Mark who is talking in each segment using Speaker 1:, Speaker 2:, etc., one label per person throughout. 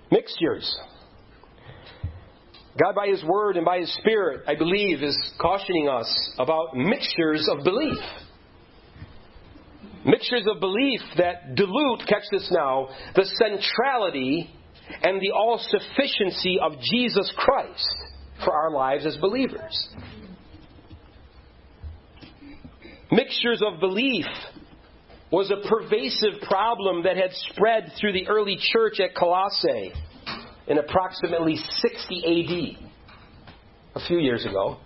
Speaker 1: Mixtures. God, by His Word and by His Spirit, I believe, is cautioning us about mixtures of belief. Mixtures of belief that dilute, catch this now, the centrality and the all-sufficiency of Jesus Christ for our lives as believers. Mixtures of belief was a pervasive problem that had spread through the early church at Colossae in approximately 60 AD, a few years ago.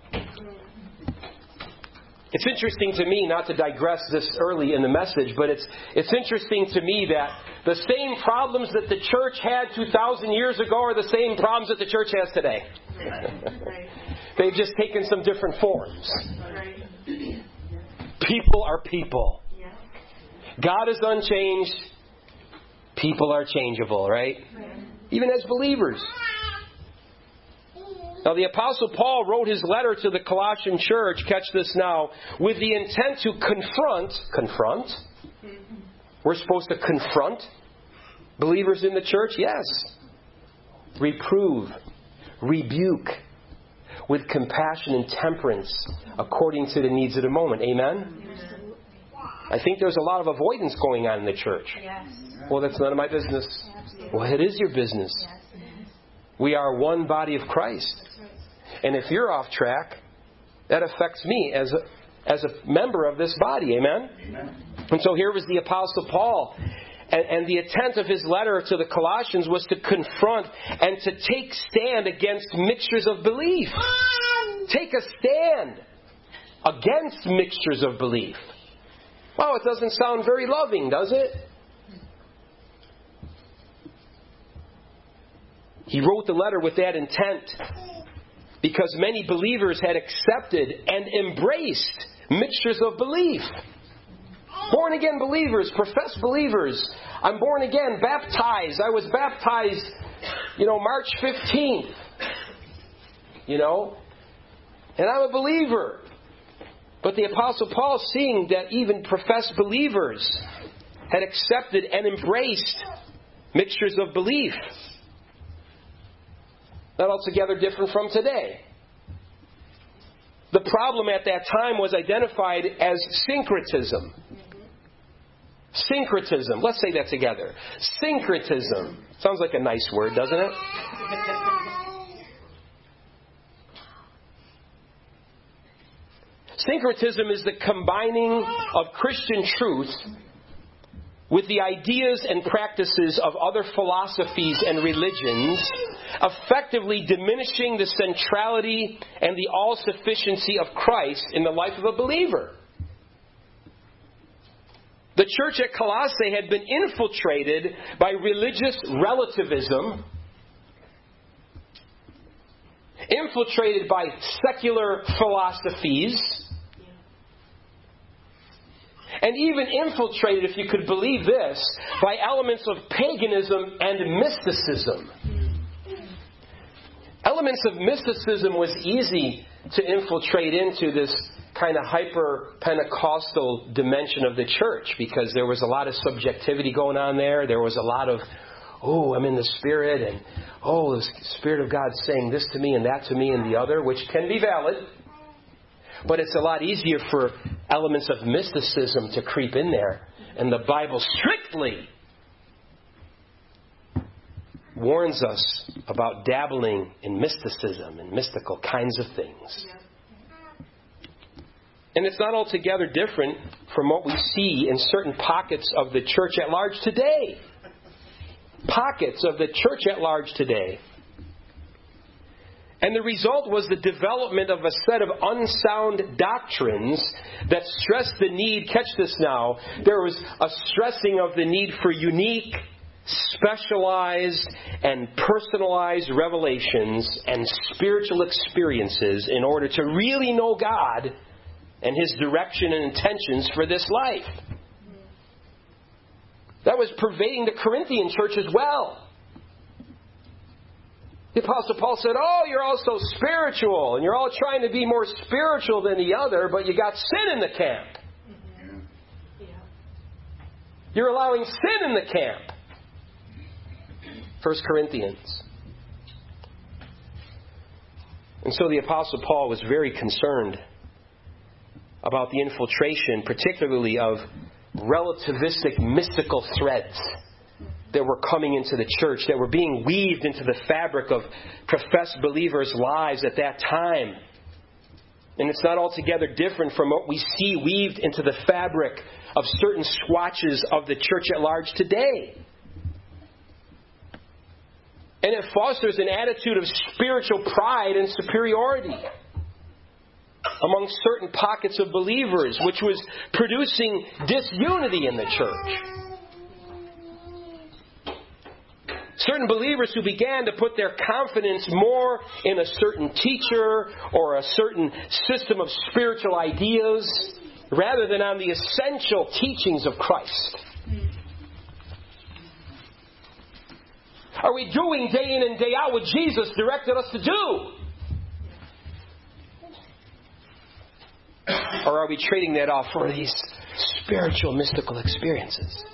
Speaker 1: It's interesting to me, not to digress this early in the message, but it's interesting to me that the same problems that the church had 2,000 years ago are the same problems that the church has today. They've just taken some different forms. People are people. God is unchanged. People are changeable, right? Even as believers. Now, the Apostle Paul wrote his letter to the Colossian church, catch this now, with the intent to confront. We're supposed to confront believers in the church? Yes. Reprove, rebuke, with compassion and temperance, according to the needs of the moment. Amen? I think there's a lot of avoidance going on in the church. Well, that's none of my business. Well, it is your business. We are one body of Christ. And if you're off track, that affects me as a member of this body. Amen? And so here was the Apostle Paul. And the intent of his letter to the Colossians was to confront and to take stand against mixtures of belief. Take a stand against mixtures of belief. Wow, it doesn't sound very loving, does it? He wrote the letter with that intent because many believers had accepted and embraced mixtures of belief. Born again believers, professed believers. I'm born again, baptized. I was baptized, March 15th. And I'm a believer. But the Apostle Paul, seeing that even professed believers had accepted and embraced mixtures of belief, not altogether different from today. The problem at that time was identified as syncretism. Syncretism. Let's say that together. Syncretism. Sounds like a nice word, doesn't it? Syncretism is the combining of Christian truth with the ideas and practices of other philosophies and religions, effectively diminishing the centrality and the all-sufficiency of Christ in the life of a believer. The church at Colossae had been infiltrated by religious relativism, infiltrated by secular philosophies, and even infiltrated, if you could believe this, by elements of paganism and mysticism. Elements of mysticism was easy to infiltrate into this kind of hyper-Pentecostal dimension of the church because there was a lot of subjectivity going on there. There was a lot of, I'm in the Spirit, and the Spirit of God's saying this to me and that to me and the other, which can be valid. But it's a lot easier for elements of mysticism to creep in there. And the Bible strictly warns us about dabbling in mysticism and mystical kinds of things. And it's not altogether different from what we see in certain pockets of the church at large today. Pockets of the church at large today. And the result was the development of a set of unsound doctrines that stressed the need, catch this now, there was a stressing of the need for unique, specialized, and personalized revelations and spiritual experiences in order to really know God and His direction and intentions for this life. That was pervading the Corinthian church as well. The Apostle Paul said, you're all so spiritual, and you're all trying to be more spiritual than the other, but you got sin in the camp. You're allowing sin in the camp. 1 Corinthians. And so the Apostle Paul was very concerned about the infiltration, particularly of relativistic mystical threads that were coming into the church, that were being weaved into the fabric of professed believers' lives at that time. And it's not altogether different from what we see weaved into the fabric of certain swatches of the church at large today. And it fosters an attitude of spiritual pride and superiority among certain pockets of believers, which was producing disunity in the church. Certain believers who began to put their confidence more in a certain teacher or a certain system of spiritual ideas rather than on the essential teachings of Christ. Are we doing day in and day out what Jesus directed us to do? Or are we trading that off for these spiritual, mystical experiences?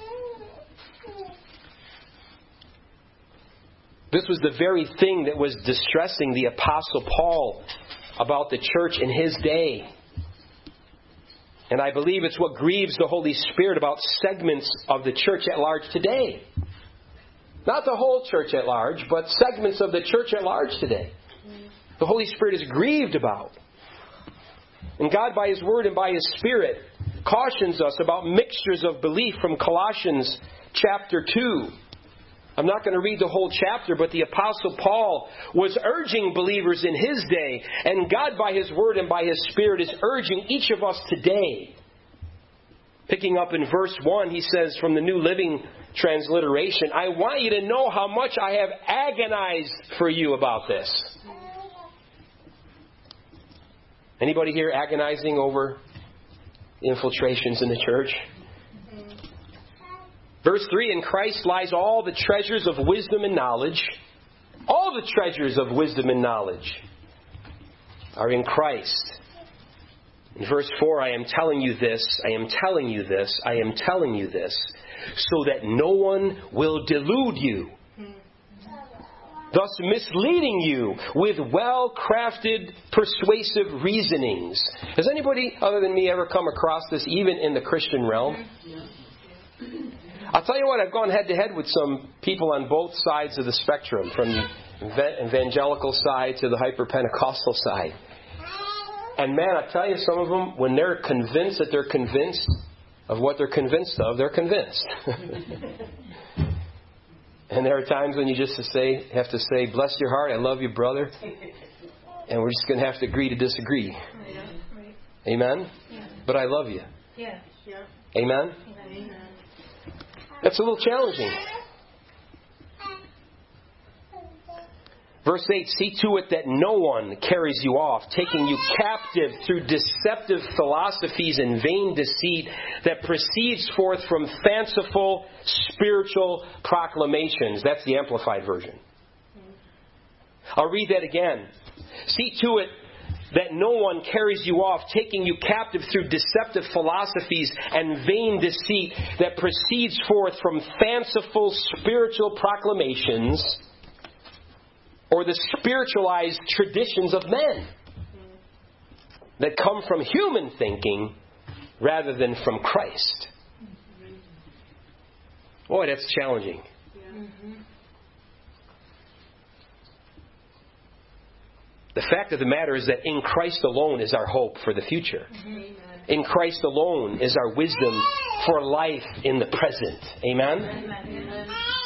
Speaker 1: This was the very thing that was distressing the Apostle Paul about the church in his day. And I believe it's what grieves the Holy Spirit about segments of the church at large today. Not the whole church at large, but segments of the church at large today. The Holy Spirit is grieved about. And God, by His Word and by His Spirit, cautions us about mixtures of belief from Colossians chapter 2. I'm not going to read the whole chapter, but the Apostle Paul was urging believers in his day, and God, by His Word and by His Spirit, is urging each of us today. Picking up in verse 1, he says from the New Living Transliteration, I want you to know how much I have agonized for you about this. Anybody here agonizing over infiltrations in the church? Verse 3, in Christ lies all the treasures of wisdom and knowledge. All the treasures of wisdom and knowledge are in Christ. In verse 4, I am telling you this, I am telling you this, I am telling you this, so that no one will delude you, thus misleading you with well-crafted, persuasive reasonings. Has anybody other than me ever come across this, even in the Christian realm? I'll tell you what, I've gone head-to-head with some people on both sides of the spectrum, from the evangelical side to the hyper-Pentecostal side. And man, I tell you, some of them, when they're convinced that they're convinced of what they're convinced of, they're convinced. And there are times when you just have to say, bless your heart, I love you, brother. And we're just going to have to agree to disagree. Amen? But I love you. Amen? That's a little challenging. Verse 8, see to it that no one carries you off, taking you captive through deceptive philosophies and vain deceit that proceeds forth from fanciful spiritual proclamations. That's the Amplified Version. I'll read that again. See to it that no one carries you off, taking you captive through deceptive philosophies and vain deceit that proceeds forth from fanciful spiritual proclamations or the spiritualized traditions of men that come from human thinking rather than from Christ. Boy, that's challenging. The fact of the matter is that in Christ alone is our hope for the future. In Christ alone is our wisdom for life in the present. Amen?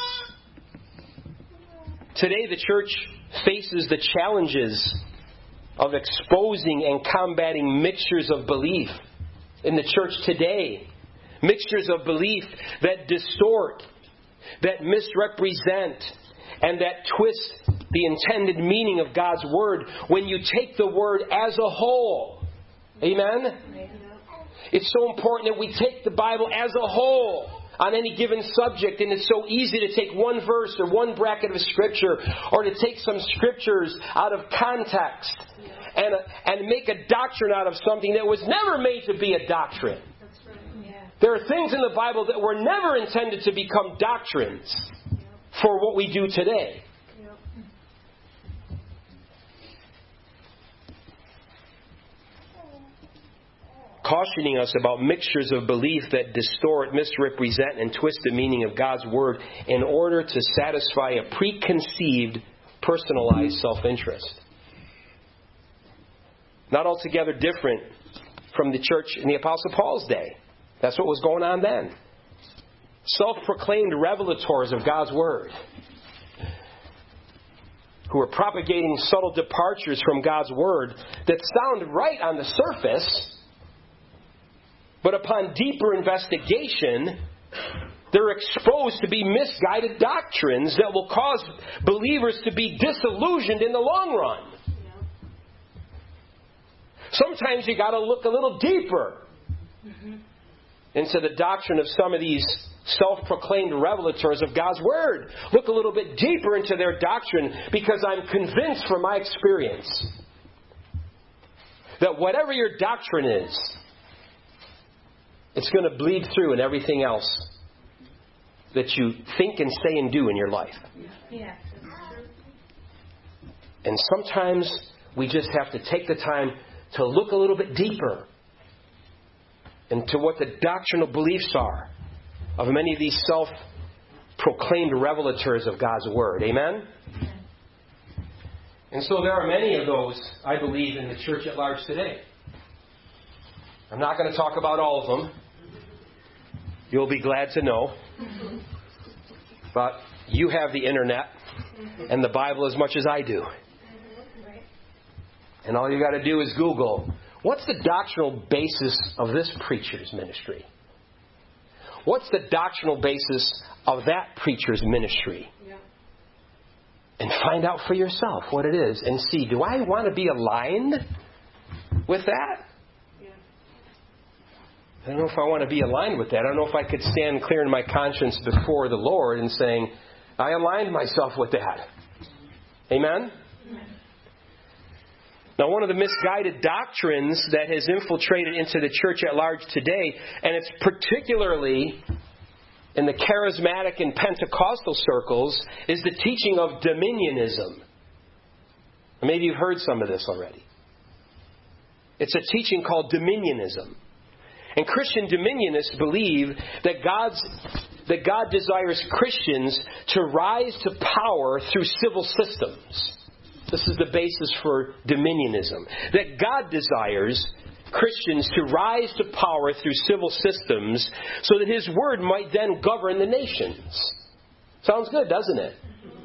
Speaker 1: Today the church faces the challenges of exposing and combating mixtures of belief in the church today. Mixtures of belief that distort, that misrepresent, and that twist the intended meaning of God's Word when you take the Word as a whole. Amen? It's so important that we take the Bible as a whole on any given subject, and it's so easy to take one verse or one bracket of Scripture or to take some Scriptures out of context and make a doctrine out of something that was never made to be a doctrine. There are things in the Bible that were never intended to become doctrines. for what we do today. Cautioning us about mixtures of belief that distort, misrepresent, and twist the meaning of God's Word in order to satisfy a preconceived, personalized self-interest. Not altogether different from the church in the Apostle Paul's day. That's what was going on then. Self-proclaimed revelators of God's Word, who were propagating subtle departures from God's Word that sound right on the surface, but upon deeper investigation, they're exposed to be misguided doctrines that will cause believers to be disillusioned in the long run. Sometimes you got to look a little deeper into the doctrine of some of these self-proclaimed revelators of God's Word. Look a little bit deeper into their doctrine, because I'm convinced from my experience that whatever your doctrine is, it's going to bleed through in everything else that you think and say and do in your life. Yeah. And sometimes we just have to take the time to look a little bit deeper into what the doctrinal beliefs are of many of these self-proclaimed revelators of God's Word. Amen? And so there are many of those, I believe, in the church at large today. I'm not going to talk about all of them. You'll be glad to know. But you have the internet and the Bible as much as I do. And all you got to do is Google, what's the doctrinal basis of this preacher's ministry? What's the doctrinal basis of that preacher's ministry? And find out for yourself what it is and see, do I want to be aligned with that? I don't know if I want to be aligned with that. I don't know if I could stand clear in my conscience before the Lord and saying, I aligned myself with that. Amen? Now, one of the misguided doctrines that has infiltrated into the church at large today, and it's particularly in the charismatic and Pentecostal circles, is the teaching of dominionism. Maybe you've heard some of this already. It's a teaching called dominionism. And Christian dominionists believe that God desires Christians to rise to power through civil systems. This is the basis for dominionism. That God desires Christians to rise to power through civil systems so that His Word might then govern the nations. Sounds good, doesn't it?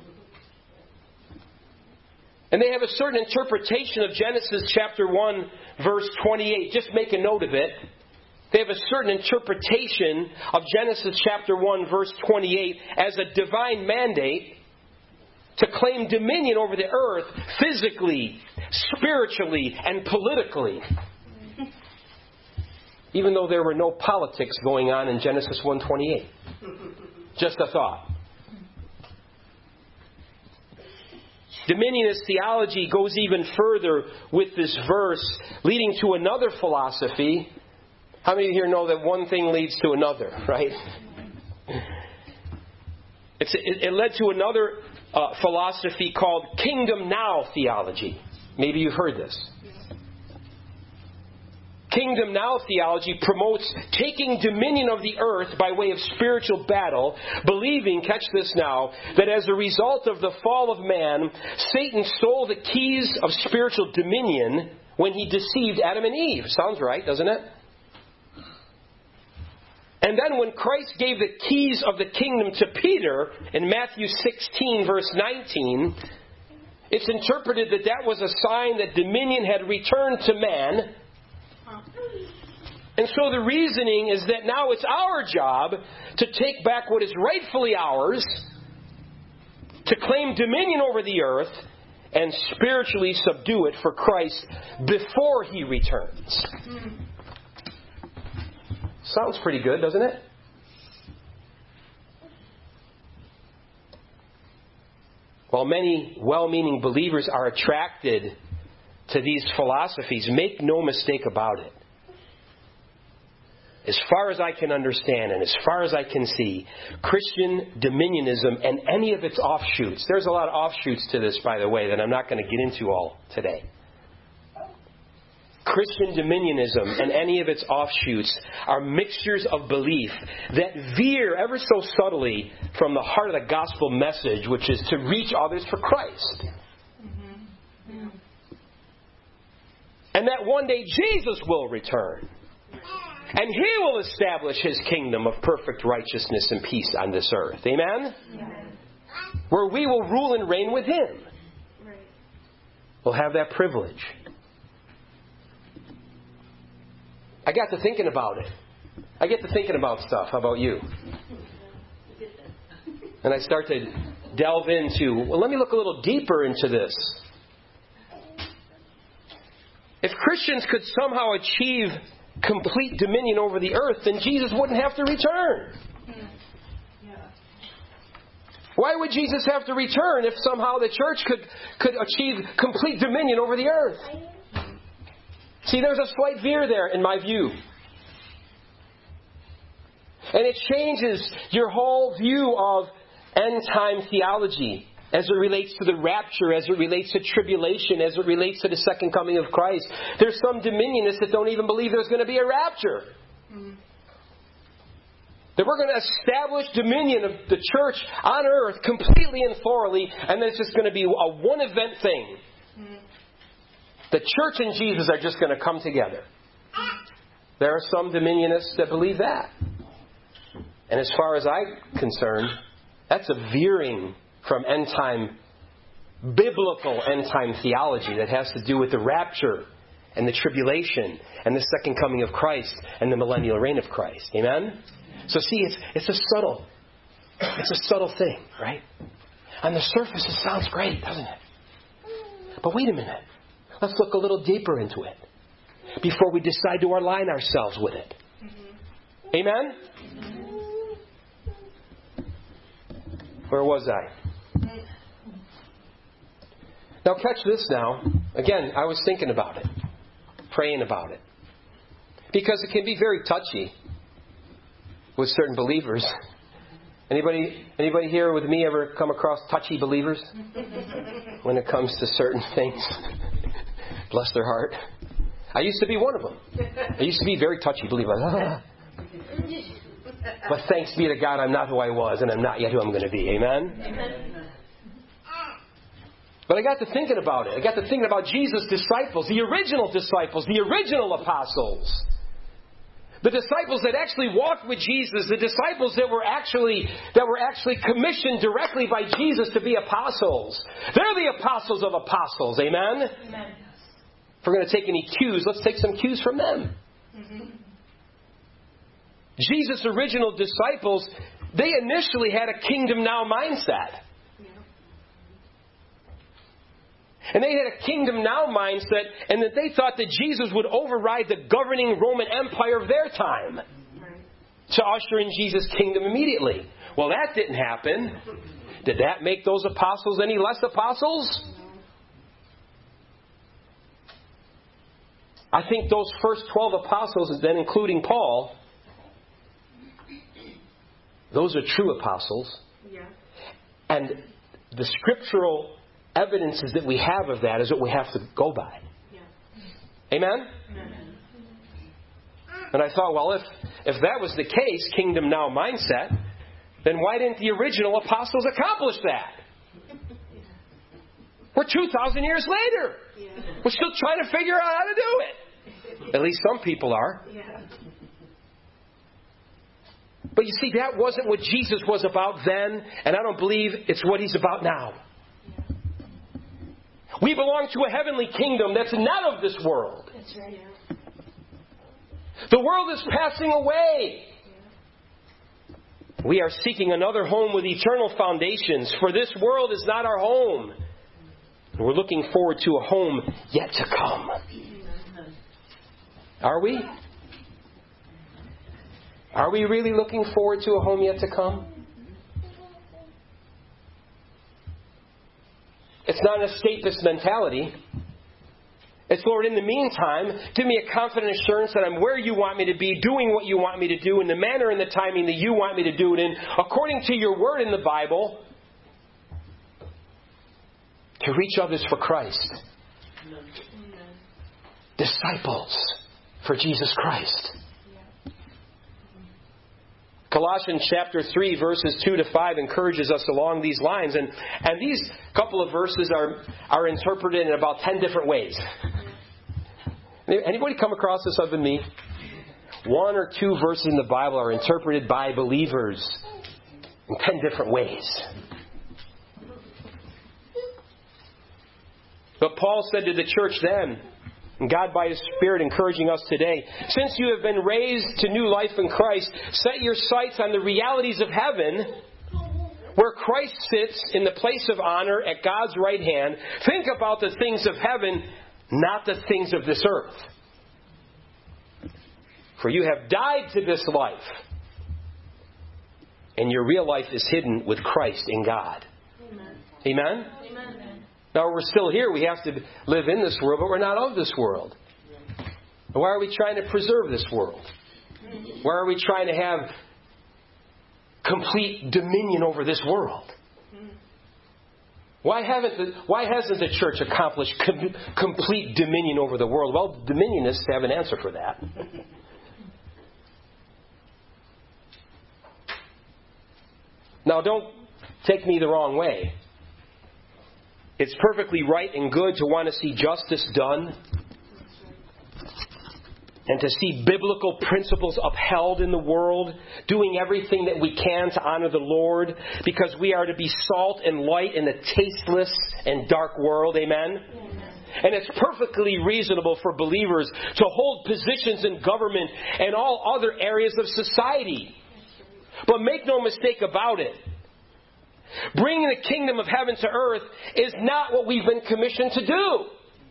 Speaker 1: And they have a certain interpretation of Genesis chapter 1, verse 28. Just make a note of it. They have a certain interpretation of Genesis chapter 1, verse 28 as a divine mandate to claim dominion over the earth physically, spiritually, and politically. Even though there were no politics going on in Genesis 1:28. Just a thought. Dominionist theology goes even further with this verse, leading to another philosophy. How many of you here know that one thing leads to another, right? It led to another philosophy called Kingdom Now theology. Maybe you've heard this. Kingdom Now theology promotes taking dominion of the earth by way of spiritual battle, believing, catch this now, that as a result of the fall of man, Satan stole the keys of spiritual dominion when he deceived Adam and Eve. Sounds right, doesn't it? And then when Christ gave the keys of the kingdom to Peter in Matthew 16, verse 19, it's interpreted that that was a sign that dominion had returned to man. And so the reasoning is that now it's our job to take back what is rightfully ours, to claim dominion over the earth, and spiritually subdue it for Christ before He returns. Sounds pretty good, doesn't it? While many well-meaning believers are attracted to these philosophies, make no mistake about it. as far as I can understand and as far as I can see, Christian dominionism and any of its offshoots. There's a lot of offshoots to this, by the way, that I'm not going to get into all today. Christian dominionism and any of its offshoots are mixtures of belief that veer ever so subtly from the heart of the gospel message, which is to reach others for Christ. And that one day Jesus will return. And He will establish His kingdom of perfect righteousness and peace on this earth. Amen? Where we will rule and reign with Him. We'll have that privilege. I got to thinking about it. I get to thinking about stuff. How about you? And I start to delve into, well, let me look a little deeper into this. If Christians could somehow achieve complete dominion over the earth, then Jesus wouldn't have to return. Why would Jesus have to return if somehow the church could achieve complete dominion over the earth? See, there's a slight veer there in my view. And it changes your whole view of end-time theology as it relates to the rapture, as it relates to tribulation, as it relates to the second coming of Christ. There's some dominionists that don't even believe there's going to be a rapture. That we're going to establish dominion of the church on earth completely and thoroughly, and then it's just going to be a one-event thing. The church and Jesus are just going to come together. There are some dominionists that believe that. And as far as I'm concerned, that's a veering from end-time, biblical end-time theology that has to do with the rapture and the tribulation and the second coming of Christ and the millennial reign of Christ. Amen? So see, it's a subtle thing, right? On the surface, it sounds great, doesn't it? But wait a minute. Let's look a little deeper into it before we decide to align ourselves with it. Amen? Where was I? Now catch this now. Again, I was thinking about it. Praying about it. Because it can be very touchy with certain believers. Anybody here with me ever come across touchy believers? When it comes to certain things. Bless their heart. I used to be one of them. I used to be a very touchy believer. But thanks be to God, I'm not who I was, and I'm not yet who I'm going to be. Amen? But I got to thinking about it. I got to thinking about Jesus' disciples, the original disciples, the original apostles. The disciples that actually walked with Jesus, the disciples that were actually commissioned directly by Jesus to be apostles. They're the apostles of apostles. Amen? Amen. If we're going to take any cues, let's take some cues from them. Jesus' original disciples, they initially had a kingdom now mindset. And they had a kingdom now mindset, and that they thought that Jesus would override the governing Roman Empire of their time to usher in Jesus' kingdom immediately. Well, that didn't happen. Did that make those apostles any less apostles? I think those first 12 apostles, and then including Paul, those are true apostles. Yeah. And the scriptural evidences that we have of that is what we have to go by. Yeah. Amen? Amen? And I thought, well, if that was the case, kingdom now mindset, then why didn't the original apostles accomplish that? We're 2,000 years later. Yeah. We're still trying to figure out how to do it. At least some people are. Yeah. But you see, that wasn't what Jesus was about then, and I don't believe it's what He's about now. We belong to a heavenly kingdom that's not of this world. That's right. The world is passing away. We are seeking another home with eternal foundations, for this world is not our home. We're looking forward to a home yet to come. Are we? Are we really looking forward to a home yet to come? It's not an escapist mentality. It's, Lord, in the meantime, give me a confident assurance that I'm where you want me to be, doing what you want me to do, in the manner and the timing that you want me to do it in, according to your word in the Bible, to reach others for Christ.
Speaker 2: Amen.
Speaker 1: Disciples for Jesus Christ. Colossians chapter 3, verses 2 to 5 encourages us along these lines. And these couple of verses are interpreted in about 10 different ways. Anybody come across this other than me? One or two verses in the Bible are interpreted by believers in 10 different ways. But Paul said to the church then, and God by His Spirit encouraging us today, since you have been raised to new life in Christ, set your sights on the realities of heaven, where Christ sits in the place of honor at God's right hand. Think about the things of heaven, not the things of this earth. For you have died to this life, and your real life is hidden with Christ in God. Amen?
Speaker 2: Amen.
Speaker 1: Now, we're still here. We have to live in this world, but we're not of this world. Why are we trying to preserve this world? Why are we trying to have complete dominion over this world? Why hasn't the church accomplished complete dominion over the world? Well, dominionists have an answer for that. Now, don't take me the wrong way. It's perfectly right and good to want to see justice done and to see biblical principles upheld in the world, doing everything that we can to honor the Lord, because we are to be salt and light in a tasteless and dark world. Amen? And it's perfectly reasonable for believers to hold positions in government and all other areas of society. But make no mistake about it. Bringing the kingdom of heaven to earth is not what we've been commissioned to do.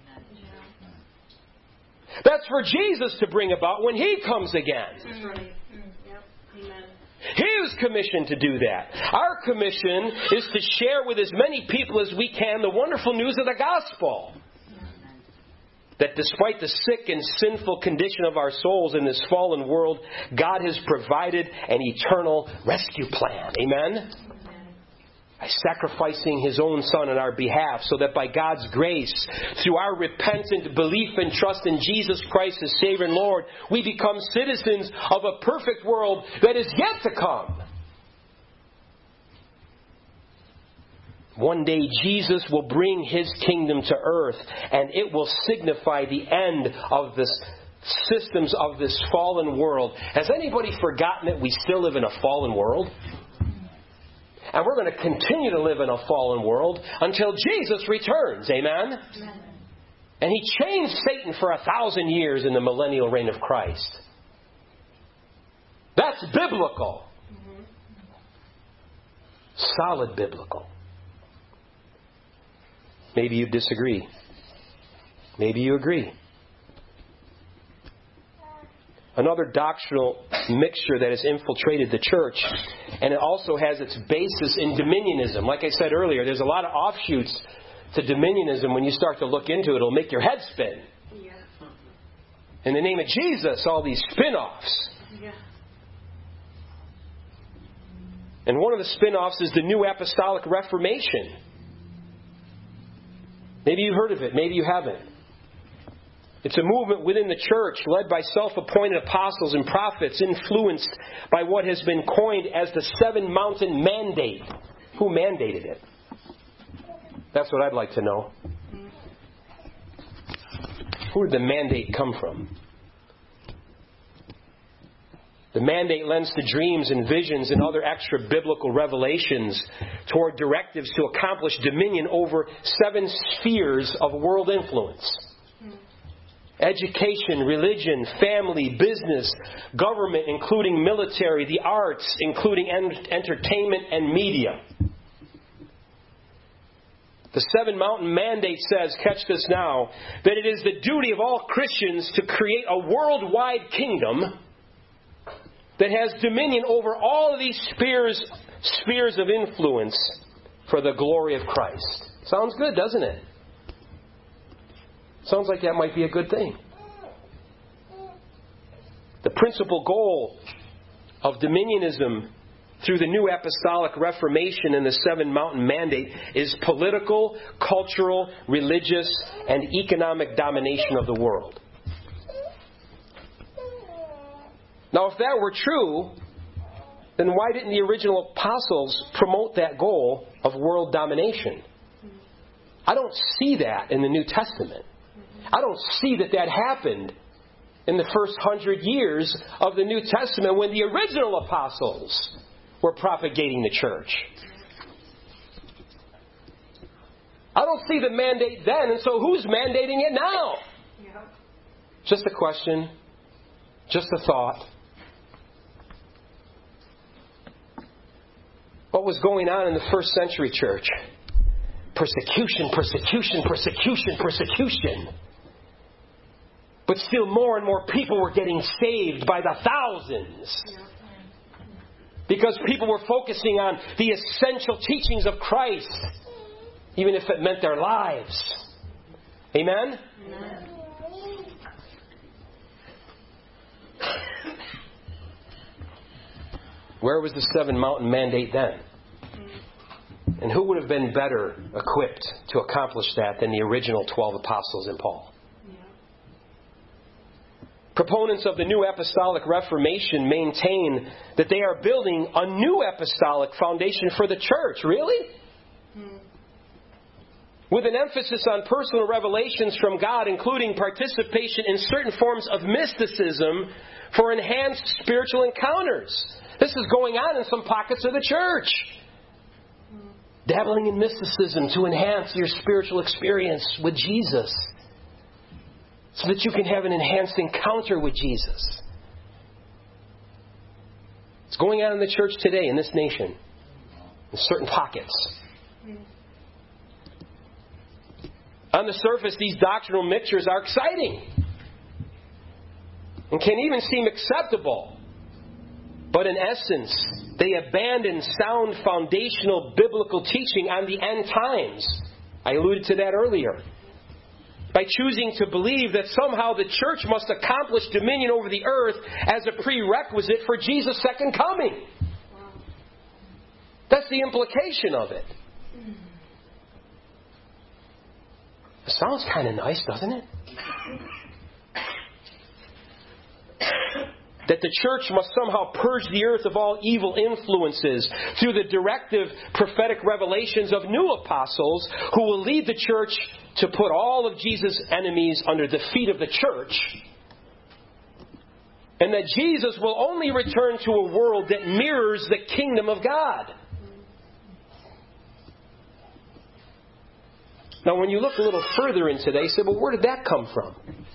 Speaker 1: That's for Jesus to bring about when He comes again.
Speaker 2: That's right. Amen.
Speaker 1: He was commissioned to do that. Our commission is to share with as many people as we can the wonderful news of the gospel. That despite the sick and sinful condition of our souls in this fallen world, God has provided an eternal rescue plan. Amen? By sacrificing His own Son on our behalf, so that by God's grace, through our repentant belief and trust in Jesus Christ as Savior and Lord, we become citizens of a perfect world that is yet to come. One day Jesus will bring His kingdom to earth, and it will signify the end of the systems of this fallen world. Has anybody forgotten that we still live in a fallen world? And we're going to continue to live in a fallen world until Jesus returns. Amen? Amen. And He changed Satan for 1,000 years in the millennial reign of Christ. That's biblical. Solid biblical. Maybe you disagree. Maybe you agree. Another doctrinal mixture that has infiltrated the church, and it also has its basis in dominionism. Like I said earlier, there's a lot of offshoots to dominionism. When you start to look into it, it'll make your head spin.
Speaker 2: Yeah.
Speaker 1: In the name of Jesus, all these spin-offs.
Speaker 2: Yeah.
Speaker 1: And one of the spin-offs is the New Apostolic Reformation. Maybe you've heard of it, maybe you haven't. It's a movement within the church led by self-appointed apostles and prophets, influenced by what has been coined as the Seven Mountain Mandate. Who mandated it? That's what I'd like to know. Who did the mandate come from? The mandate lends to dreams and visions and other extra biblical revelations toward directives to accomplish dominion over 7 spheres of world influence. Education, religion, family, business, government, including military, the arts, including entertainment and media. The Seven Mountain Mandate says, catch this now, that it is the duty of all Christians to create a worldwide kingdom that has dominion over all of these spheres of influence for the glory of Christ. Sounds good, doesn't it? Sounds like that might be a good thing. The principal goal of dominionism through the New Apostolic Reformation and the Seven Mountain Mandate is political, cultural, religious, and economic domination of the world. Now, if that were true, then why didn't the original apostles promote that goal of world domination? I don't see that in the New Testament. I don't see that happened in the first 100 years of the New Testament when the original apostles were propagating the church. I don't see the mandate then, and so who's mandating it now? Yeah. Just a question. Just a thought. What was going on in the first century church? Persecution, persecution, persecution, persecution. But still more and more people were getting saved by the thousands. Because people were focusing on the essential teachings of Christ, even if it meant their lives. Amen? Amen. Where was the Seven Mountain Mandate then? And who would have been better equipped to accomplish that than the original 12 apostles and Paul? Proponents of the New Apostolic Reformation maintain that they are building a new apostolic foundation for the church. Really? With an emphasis on personal revelations from God, including participation in certain forms of mysticism for enhanced spiritual encounters. This is going on in some pockets of the church. Dabbling in mysticism to enhance your spiritual experience with Jesus, so that you can have an enhanced encounter with Jesus. It's going on in the church today in this nation, in certain pockets. On the surface, these doctrinal mixtures are exciting and can even seem acceptable. But in essence, they abandon sound foundational biblical teaching on the end times. I alluded to that earlier. By choosing to believe that somehow the church must accomplish dominion over the earth as a prerequisite for Jesus' second coming. That's the implication of it. It sounds kind of nice, doesn't it? That the church must somehow purge the earth of all evil influences through the directive prophetic revelations of new apostles who will lead the church to put all of Jesus' enemies under the feet of the church. And that Jesus will only return to a world that mirrors the kingdom of God. Now, when you look a little further into that, you say, well, where did that come from?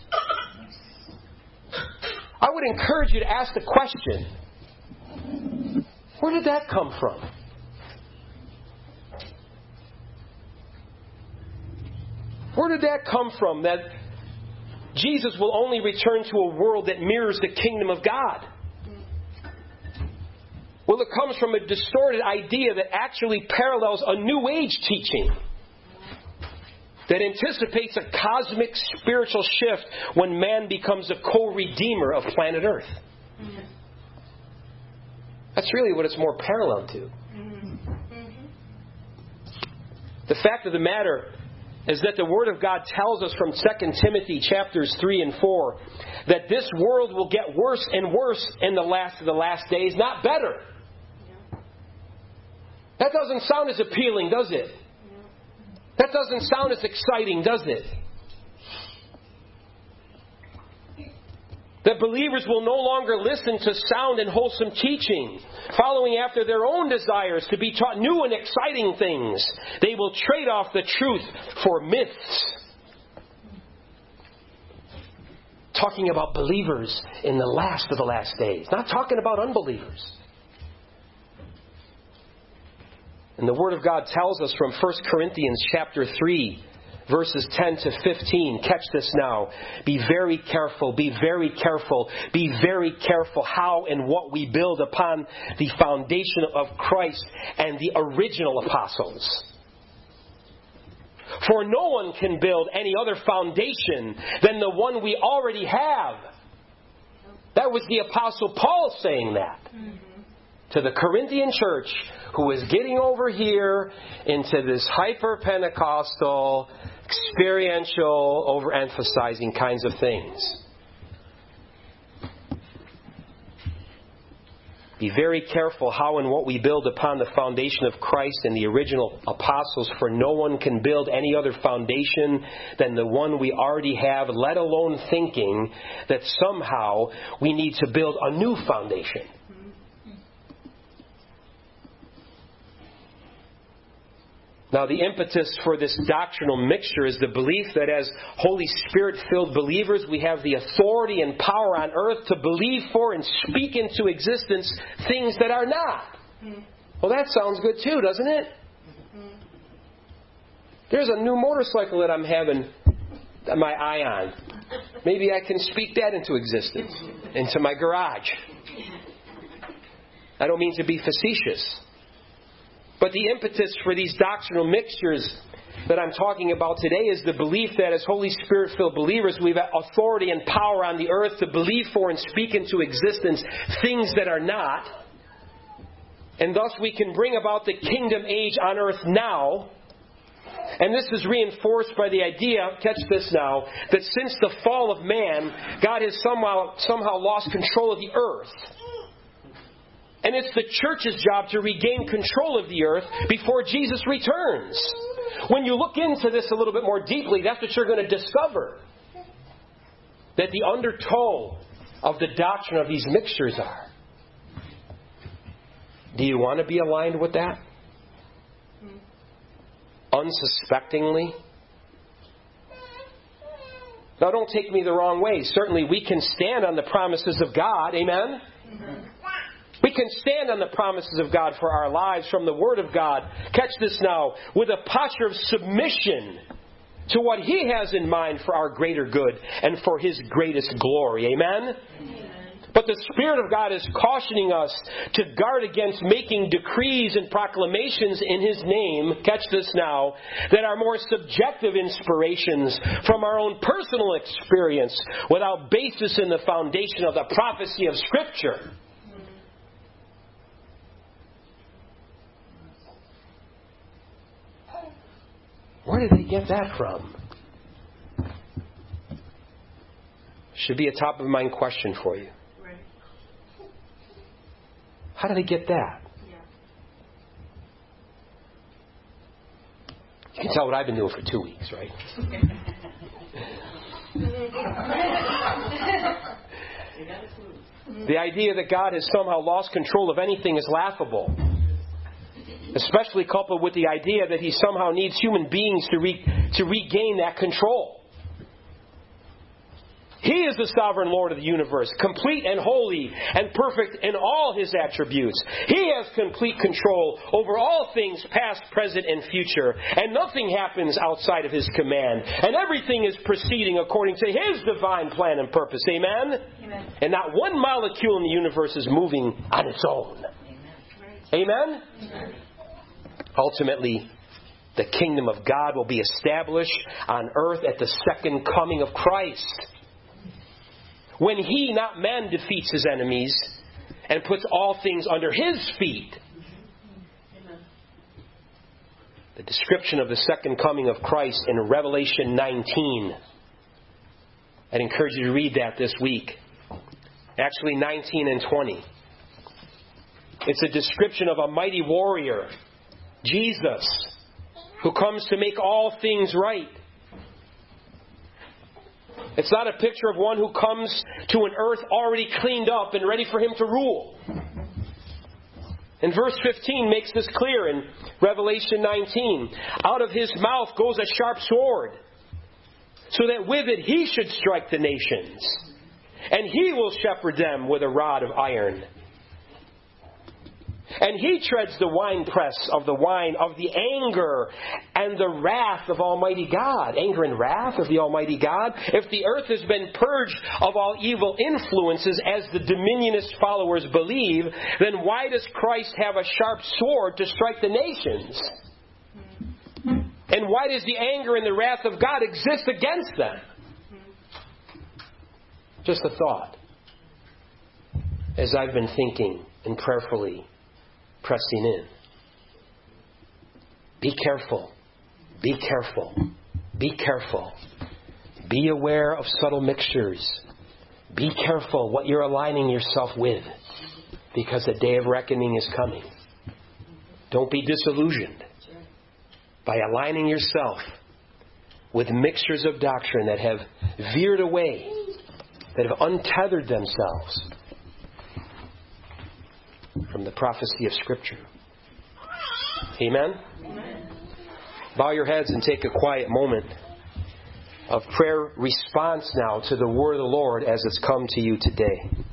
Speaker 1: I would encourage you to ask the question, where did that come from? Where did that come from, that Jesus will only return to a world that mirrors the kingdom of God? Well, it comes from a distorted idea that actually parallels a New Age teaching that anticipates a cosmic spiritual shift when man becomes a co-redeemer of planet Earth. That's really what it's more parallel to. The fact of the matter is that the Word of God tells us from 2 Timothy chapters 3 and 4 that this world will get worse and worse in the last of the last days, not better. That doesn't sound as appealing, does it? That doesn't sound as exciting, does it? That believers will no longer listen to sound and wholesome teaching, following after their own desires to be taught new and exciting things. They will trade off the truth for myths. Talking about believers in the last of the last days, not talking about unbelievers. And the Word of God tells us from 1 Corinthians chapter 3, verses 10 to 15. Catch this now. Be very careful, be very careful, be very careful how and what we build upon the foundation of Christ and the original apostles. For no one can build any other foundation than the one we already have. That was the Apostle Paul saying that to the Corinthian church, who was getting over here into this hyper-Pentecostal, experiential, overemphasizing kinds of things. Be very careful how and what we build upon the foundation of Christ and the original apostles, for no one can build any other foundation than the one we already have, let alone thinking that somehow we need to build a new foundation. Now, the impetus for this doctrinal mixture is the belief that as Holy Spirit-filled believers, we have the authority and power on earth to believe for and speak into existence things that are not. Well, that sounds good too, doesn't it? There's a new motorcycle that I'm having my eye on. Maybe I can speak that into existence, into my garage. I don't mean to be facetious. But the impetus for these doctrinal mixtures that I'm talking about today is the belief that as Holy Spirit-filled believers, we have authority and power on the earth to believe for and speak into existence things that are not. And thus we can bring about the kingdom age on earth now. And this is reinforced by the idea, catch this now, that since the fall of man, God has somehow lost control of the earth. And it's the church's job to regain control of the earth before Jesus returns. When you look into this a little bit more deeply, that's what you're going to discover. That the undertow of the doctrine of these mixtures are. Do you want to be aligned with that? Unsuspectingly? Now, don't take me the wrong way. Certainly we can stand on the promises of God. Amen? We can stand on the promises of God for our lives from the Word of God. Catch this now. With a posture of submission to what He has in mind for our greater good and for His greatest glory. Amen? Amen. But the Spirit of God is cautioning us to guard against making decrees and proclamations in His name, catch this now, that are more subjective inspirations from our own personal experience without basis in the foundation of the prophecy of Scripture. Where did they get that from? Should be a top of mind question for you.
Speaker 2: Right.
Speaker 1: How did they get that?
Speaker 2: Yeah.
Speaker 1: You can tell what I've been doing for 2 weeks, right? The idea that God has somehow lost control of anything is laughable. Especially coupled with the idea that He somehow needs human beings to regain that control. He is the sovereign Lord of the universe, complete and holy and perfect in all His attributes. He has complete control over all things past, present, and future. And nothing happens outside of His command. And everything is proceeding according to His divine plan and purpose. Amen?
Speaker 2: Amen.
Speaker 1: And not one molecule in the universe is moving on its own. Amen?
Speaker 2: Amen?
Speaker 1: Ultimately, the kingdom of God will be established on earth at the second coming of Christ. When He, not man, defeats His enemies and puts all things under His feet.
Speaker 2: Amen.
Speaker 1: The description of the second coming of Christ in Revelation 19. I'd encourage you to read that this week. Actually, 19 and 20. It's a description of a mighty warrior, Jesus, who comes to make all things right. It's not a picture of one who comes to an earth already cleaned up and ready for Him to rule. And verse 15 makes this clear in Revelation 19. Out of His mouth goes a sharp sword, so that with it He should strike the nations, and He will shepherd them with a rod of iron. And He treads the winepress of the wine of the anger and the wrath of Almighty God. Anger and wrath of the Almighty God. If the earth has been purged of all evil influences, as the dominionist followers believe, then why does Christ have a sharp sword to strike the nations? And then why does the anger and the wrath of God exist against them? Just a thought. As I've been thinking and prayerfully pressing in. Be careful. Be careful. Be careful. Be aware of subtle mixtures. Be careful what you're aligning yourself with, because the day of reckoning is coming. Don't be disillusioned by aligning yourself with mixtures of doctrine that have veered away, that have untethered themselves from the prophecy of Scripture. Amen? Amen. Bow your heads and take a quiet moment of prayer response now to the word of the Lord as it's come to you today.